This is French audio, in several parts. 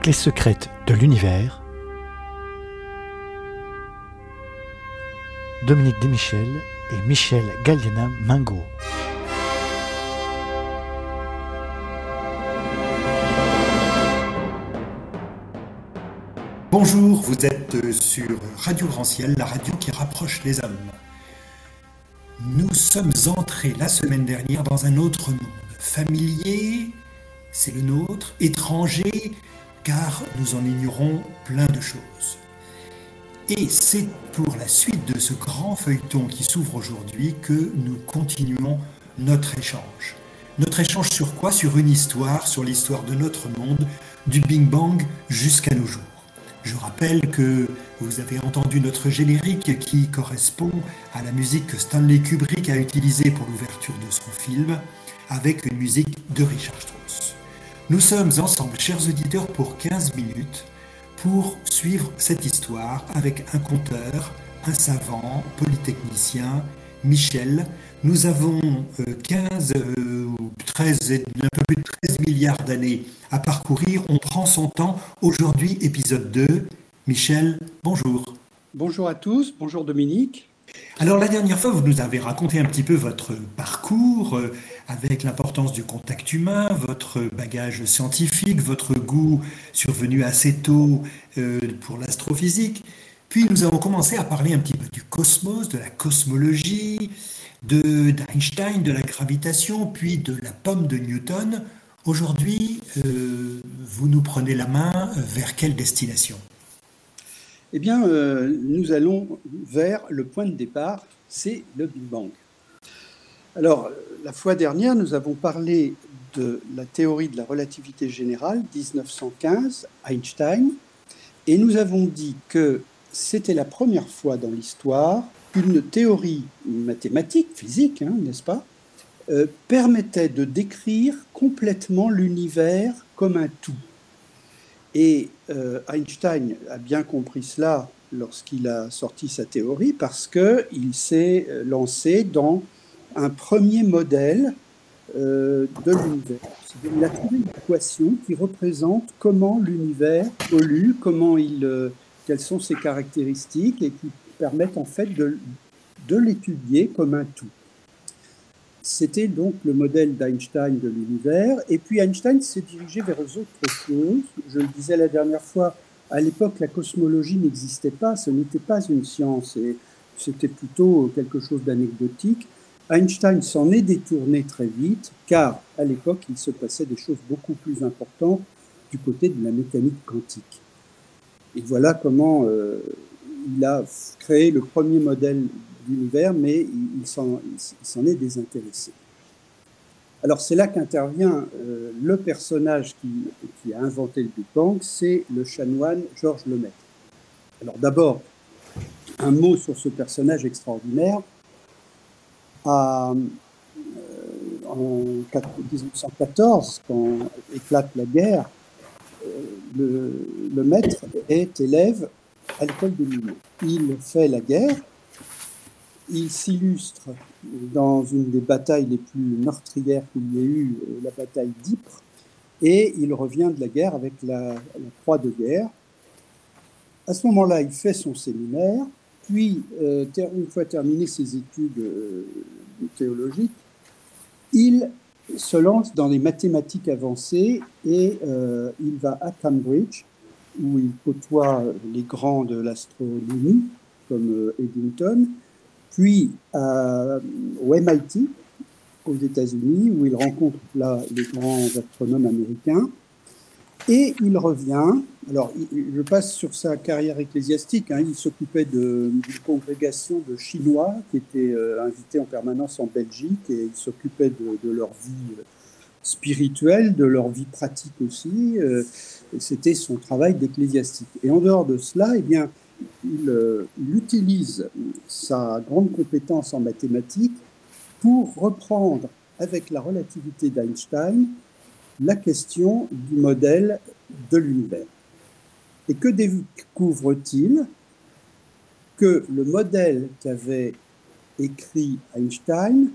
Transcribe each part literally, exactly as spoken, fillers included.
clés secrètes de l'univers, Dominique Desmichel et Michel Galliana-Mingo. Bonjour, vous êtes sur Radio Grand Ciel, la radio qui rapproche les hommes. Nous sommes entrés la semaine dernière dans un autre monde, familier, c'est le nôtre, étranger, car nous en ignorons plein de choses. Et c'est pour la suite de ce grand feuilleton qui s'ouvre aujourd'hui que nous continuons notre échange. Notre échange sur quoi? Sur une histoire, sur l'histoire de notre monde, du Big Bang jusqu'à nos jours. Je rappelle que vous avez entendu notre générique qui correspond à la musique que Stanley Kubrick a utilisée pour l'ouverture de son film, avec une musique de Richard Strauss. Nous sommes ensemble, chers auditeurs, pour quinze minutes pour suivre cette histoire avec un conteur, un savant, polytechnicien, Michel. Nous avons quinze, treize, un peu plus de treize milliards d'années à parcourir. On prend son temps. Aujourd'hui, épisode deux. Michel, bonjour. Bonjour à tous, bonjour Dominique. Alors la dernière fois, vous nous avez raconté un petit peu votre parcours euh, avec l'importance du contact humain, votre bagage scientifique, votre goût survenu assez tôt euh, pour l'astrophysique. Puis nous avons commencé à parler un petit peu du cosmos, de la cosmologie, de, d'Einstein, de la gravitation, puis de la pomme de Newton. Aujourd'hui, euh, vous nous prenez la main vers quelle destination ? Eh bien, euh, nous allons vers le point de départ, c'est le Big Bang. Alors, la fois dernière, nous avons parlé de la théorie de la relativité générale, dix-neuf cent quinze, Einstein, et nous avons dit que c'était la première fois dans l'histoire qu'une théorie mathématique, physique, hein, n'est-ce pas, euh, permettait de décrire complètement l'univers comme un tout. Et euh, Einstein a bien compris cela lorsqu'il a sorti sa théorie parce qu'il s'est lancé dans un premier modèle euh, de l'univers. Il a trouvé une équation qui représente comment l'univers évolue, comment il, euh, quelles sont ses caractéristiques et qui permettent en fait de, de l'étudier comme un tout. C'était donc le modèle d'Einstein de l'univers. Et puis Einstein s'est dirigé vers autre chose. Je le disais la dernière fois, à l'époque, la cosmologie n'existait pas. Ce n'était pas une science et c'était plutôt quelque chose d'anecdotique. Einstein s'en est détourné très vite, car à l'époque, il se passait des choses beaucoup plus importantes du côté de la mécanique quantique. Et voilà comment euh, il a créé le premier modèle d'univers, mais il s'en, il s'en est désintéressé. Alors c'est là qu'intervient euh, le personnage qui, qui a inventé le Big Bang, c'est le chanoine Georges Lemaître. Alors d'abord, un mot sur ce personnage extraordinaire. À, euh, en dix-neuf cent quatorze, quand éclate la guerre, euh, le, Lemaître est élève à l'école de Lille. Il fait la guerre. Il s'illustre dans une des batailles les plus meurtrières qu'il y ait eu, la bataille d'Ypres, et il revient de la guerre avec la, la croix de guerre. À ce moment-là, il fait son séminaire, puis, euh, ter- une fois terminé ses études euh, théologiques, il se lance dans les mathématiques avancées et euh, il va à Cambridge, où il côtoie les grands de l'astronomie, comme euh, Eddington, puis euh, au M I T, aux États-Unis, où il rencontre là les grands astronomes américains, et il revient. Alors, il, je passe sur sa carrière ecclésiastique. Hein, il s'occupait de, d'une congrégation de Chinois qui étaient euh, invités en permanence en Belgique, et il s'occupait de, de leur vie spirituelle, de leur vie pratique aussi. Euh, et c'était son travail d'ecclésiastique. Et en dehors de cela, eh bien, Il, euh, il utilise sa grande compétence en mathématiques pour reprendre avec la relativité d'Einstein la question du modèle de l'univers. Et que découvre-t-il? Que le modèle qu'avait écrit Einstein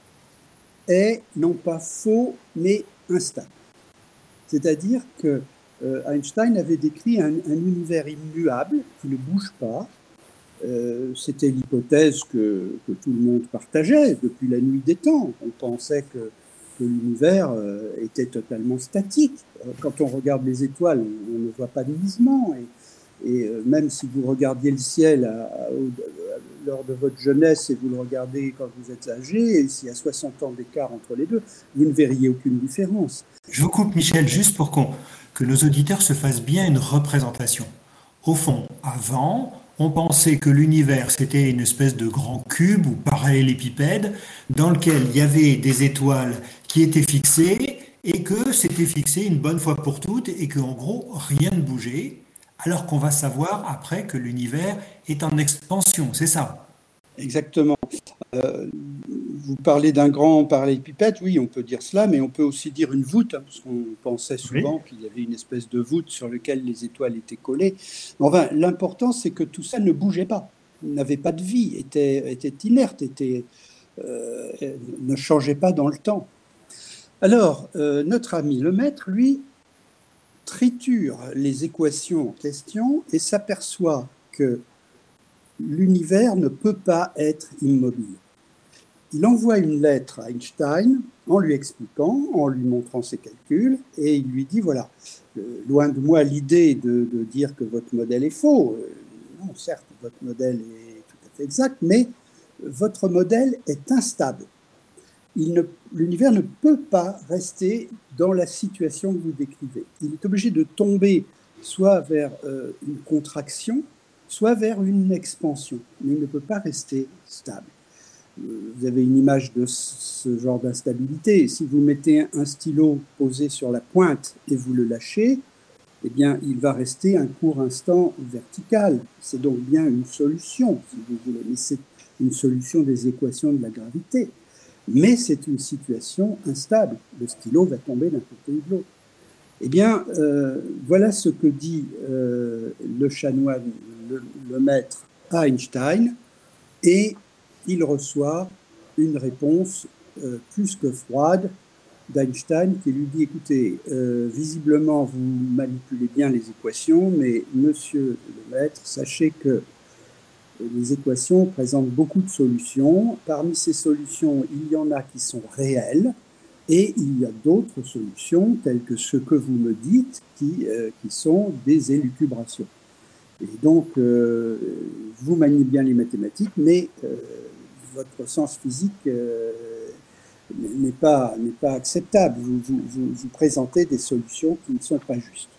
est non pas faux, mais instable. C'est-à-dire que euh, Einstein avait décrit un, un univers immuable qui ne bouge pas. Euh, c'était l'hypothèse que, que tout le monde partageait depuis la nuit des temps. On pensait que, que l'univers euh, était totalement statique. Quand on regarde les étoiles, on, on ne voit pas de mouvement. Et, et euh, même si vous regardiez le ciel à, à, à, lors de votre jeunesse et vous le regardez quand vous êtes âgé, et s'il y a soixante ans d'écart entre les deux, vous ne verriez aucune différence. Je vous coupe, Michel, juste pour qu'on, que nos auditeurs se fassent bien une représentation. Au fond, avant, on pensait que l'univers, c'était une espèce de grand cube ou parallélépipède dans lequel il y avait des étoiles qui étaient fixées et que c'était fixé une bonne fois pour toutes et qu'en gros, rien ne bougeait, alors qu'on va savoir après que l'univers est en expansion, c'est ça? Exactement. Euh, vous parlez d'un grand parallélépipède, oui, on peut dire cela, mais on peut aussi dire une voûte, hein, parce qu'on pensait souvent Oui. qu'il y avait une espèce de voûte sur laquelle les étoiles étaient collées. Enfin, l'important, c'est que tout ça ne bougeait pas, n'avait pas de vie, était, était inerte, était, euh, ne changeait pas dans le temps. Alors, euh, notre ami Lemaître, lui, triture les équations en question et s'aperçoit que l'univers ne peut pas être immobile. Il envoie une lettre à Einstein en lui expliquant, en lui montrant ses calculs, et il lui dit, voilà, euh, loin de moi l'idée de, de dire que votre modèle est faux. Euh, non, certes, votre modèle est tout à fait exact, mais votre modèle est instable. Il ne, l'univers ne peut pas rester dans la situation que vous décrivez. Il est obligé de tomber soit vers euh, une contraction, soit vers une expansion, mais il ne peut pas rester stable. Vous avez une image de ce genre d'instabilité. Si vous mettez un stylo posé sur la pointe et vous le lâchez, eh bien, il va rester un court instant vertical. C'est donc bien une solution, si vous voulez, mais c'est une solution des équations de la gravité. Mais c'est une situation instable. Le stylo va tomber d'un côté ou de l'autre. Eh bien, euh, voilà ce que dit euh, le chanoine, le, le maître à Einstein, et il reçoit une réponse euh, plus que froide d'Einstein qui lui dit, écoutez, euh, visiblement vous manipulez bien les équations, mais monsieur le maître, sachez que les équations présentent beaucoup de solutions. Parmi ces solutions, il y en a qui sont réelles, et il y a d'autres solutions, telles que ce que vous me dites, qui, euh, qui sont des élucubrations. Et donc, euh, vous maniez bien les mathématiques, mais euh, votre sens physique euh, n'est pas, n'est pas acceptable. Vous, vous, vous, vous présentez des solutions qui ne sont pas justes.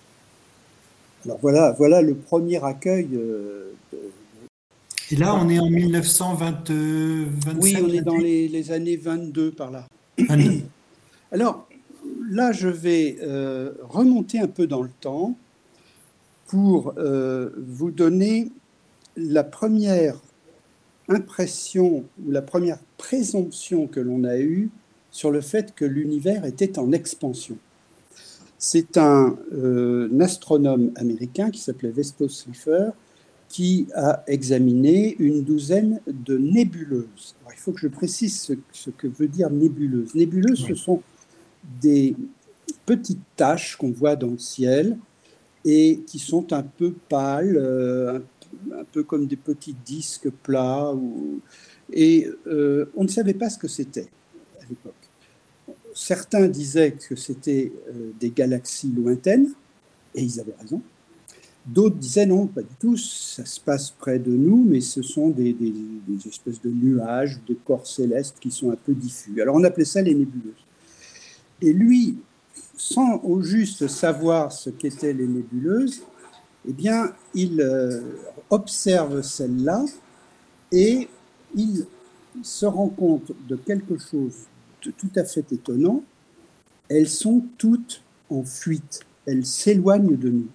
Alors voilà, voilà le premier accueil. Euh, de... Et là, on est en mille neuf cent vingt-sept. Oui, on est dans les, les années vingt-deux par là. vingt-deux. Alors là, je vais euh, remonter un peu dans le temps pour euh, vous donner la première impression ou la première présomption que l'on a eue sur le fait que l'univers était en expansion. C'est un, euh, un astronome américain qui s'appelait Vesto Slipher qui a examiné une douzaine de nébuleuses. Alors, il faut que je précise ce, ce que veut dire nébuleuse. Nébuleuse, oui. Ce sont des petites taches qu'on voit dans le ciel et qui sont un peu pâles, euh, un, un peu comme des petits disques plats. Ou, et euh, on ne savait pas ce que c'était à l'époque. Certains disaient que c'était euh, des galaxies lointaines, et ils avaient raison. D'autres disaient non, pas du tout, ça se passe près de nous, mais ce sont des, des, des espèces de nuages, des corps célestes qui sont un peu diffus. Alors on appelait ça les nébuleuses. Et lui, sans au juste savoir ce qu'étaient les nébuleuses, eh bien, il euh, observe celles-là et il se rend compte de quelque chose de tout à fait étonnant. Elles sont toutes en fuite, elles s'éloignent de nous.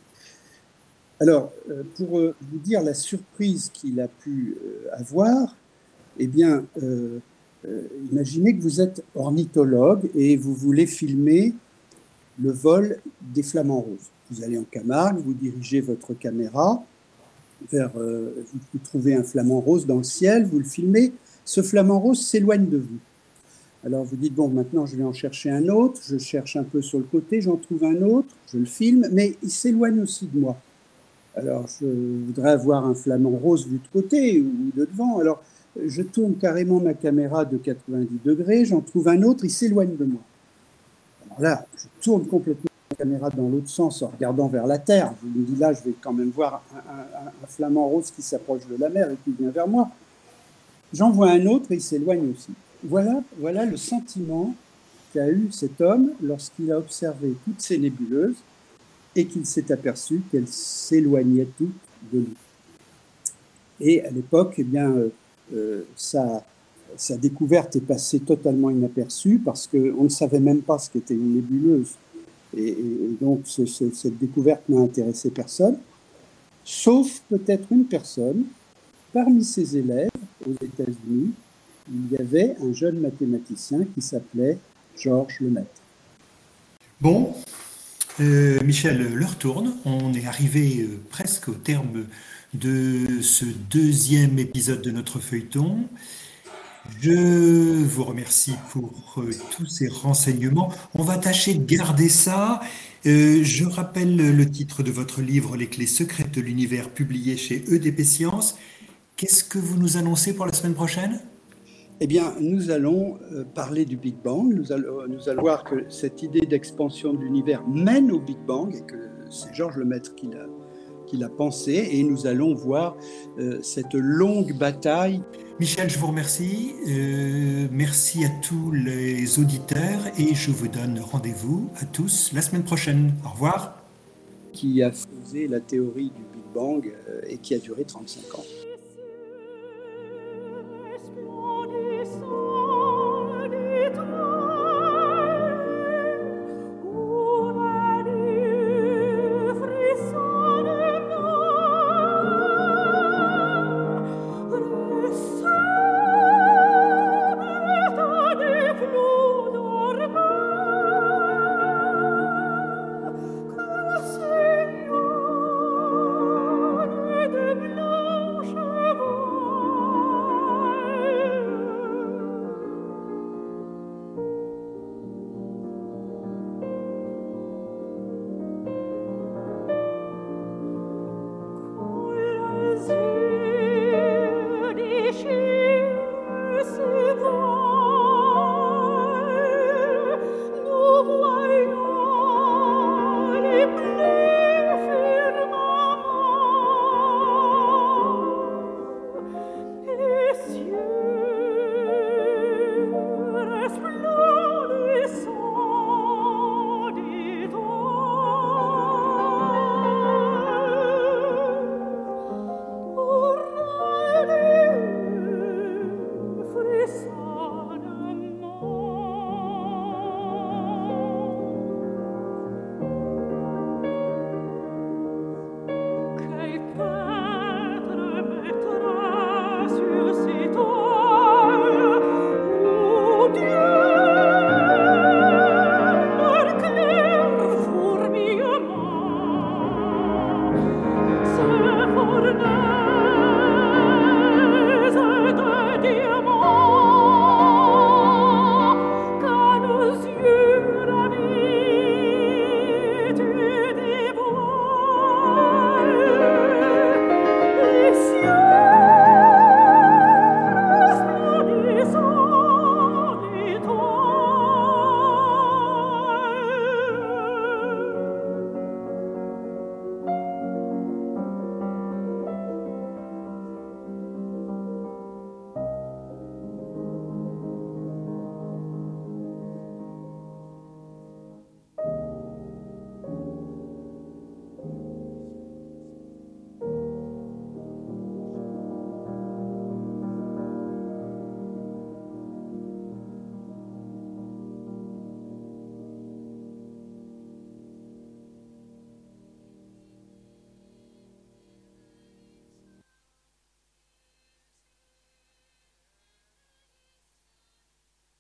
Alors, pour vous dire la surprise qu'il a pu avoir, eh bien, euh, euh, imaginez que vous êtes ornithologue et vous voulez filmer le vol des flamants roses. Vous allez en Camargue, vous dirigez votre caméra vers, euh, vous trouvez un flamant rose dans le ciel, vous le filmez, ce flamant rose s'éloigne de vous. Alors vous dites, bon, maintenant je vais en chercher un autre, je cherche un peu sur le côté, j'en trouve un autre, je le filme, mais il s'éloigne aussi de moi. Alors je voudrais avoir un flamant rose vu de côté ou de devant, alors je tourne carrément ma caméra de quatre-vingt-dix degrés, j'en trouve un autre, il s'éloigne de moi. Alors là, je tourne complètement la caméra dans l'autre sens en regardant vers la terre. Je me dis, là, je vais quand même voir un, un, un flamant rose qui s'approche de la mer et qui vient vers moi. J'en vois un autre et il s'éloigne aussi. Voilà, voilà le sentiment qu'a eu cet homme lorsqu'il a observé toutes ces nébuleuses et qu'il s'est aperçu qu'elles s'éloignaient toutes de lui. Et à l'époque, eh bien, euh, euh, sa, sa découverte est passée totalement inaperçue parce qu'on ne savait même pas ce qu'était une nébuleuse. Et, et donc, ce, ce, cette découverte n'a intéressé personne, sauf peut-être une personne. Parmi ses élèves aux États-Unis, il y avait un jeune mathématicien qui s'appelait Georges Lemaître. Bon, euh, Michel, l'heure tourne. On est arrivé euh, presque au terme de ce deuxième épisode de notre feuilleton. Je vous remercie pour euh, tous ces renseignements. On va tâcher de garder ça. Euh, je rappelle le titre de votre livre, Les clés secrètes de l'univers, publié chez E D P Sciences. Qu'est-ce que vous nous annoncez pour la semaine prochaine? Eh bien, nous allons euh, parler du Big Bang. Nous allons, nous allons voir que cette idée d'expansion de l'univers mène au Big Bang et que c'est Georges Lemaître qui l'a, qui l'a pensé. Et nous allons voir euh, cette longue bataille. Michel, je vous remercie. Euh, merci à tous les auditeurs et je vous donne rendez-vous à tous la semaine prochaine. Au revoir. Qui a posé la théorie du Big Bang euh, et qui a duré trente-cinq ans.